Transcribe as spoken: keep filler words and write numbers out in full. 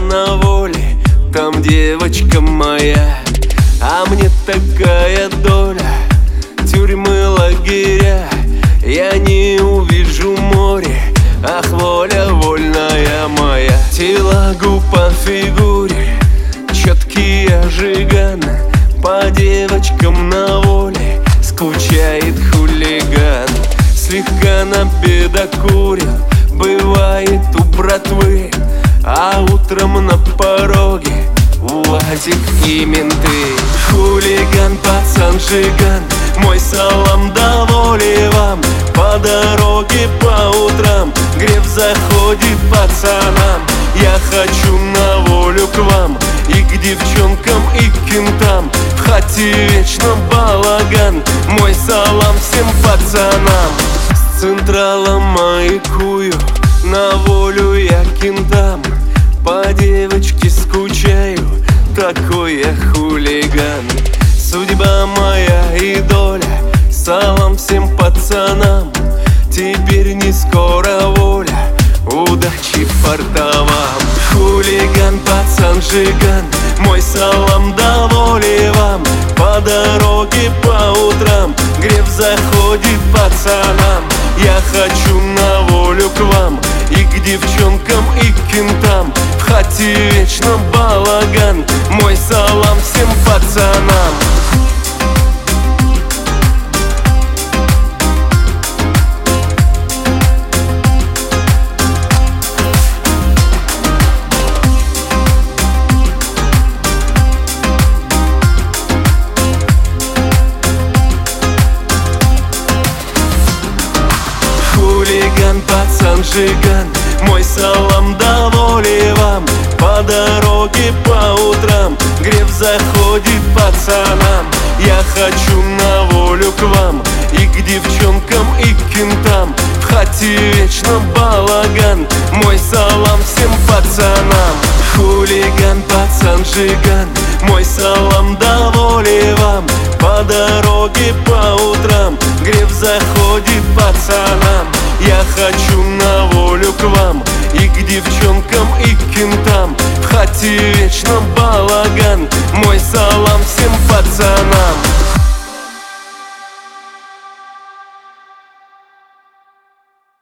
на воле, там девочка моя. А мне такая доля, тюрьмы, лагеря. Я не увижу море, ах, воля вольная моя. Телагу по фигуре, четкий ожиган. По девочкам на воле скучает хулиган. Слегка набедокурен, бывает у братвы, а утром на пороге УАЗик и менты. Хулиган, пацан, жиган, мой салам до воли вам. По дороге по утрам греб заходит пацанам. Я хочу на волю к вам, и к девчонкам, и к кентам. В хате вечно балаган, мой салам всем пацанам. С централа маякую, на волю я кентам. По девочке скучаю, такой я хулиган. Судьба моя и доля, салам всем пацанам. Теперь не скоро воля, удачи фарта вам. Хулиган, пацан, жиган, мой салам до воли вам. По дороге по утрам греб заходит пацанам. Я хочу на волю к вам, и к девчонкам, и к кентам. В хате вечно балаган, мой салам всем пацанам. Хулиган, пацан, жиган, мой салам до воли вам. По дороге по утрам греб заходит пацанам. Я хочу на волю к вам, и к девчонкам, и к кентам. В хате вечно балаган, мой салам всем пацанам. Хулиган, пацан, жиган, мой салам до воли вам. По дороге по утрам греб заходит пацанам. Я хочу на волю к вам, и к девчонкам, и к кентам. В хате вечно балаган, мой салам всем пацанам.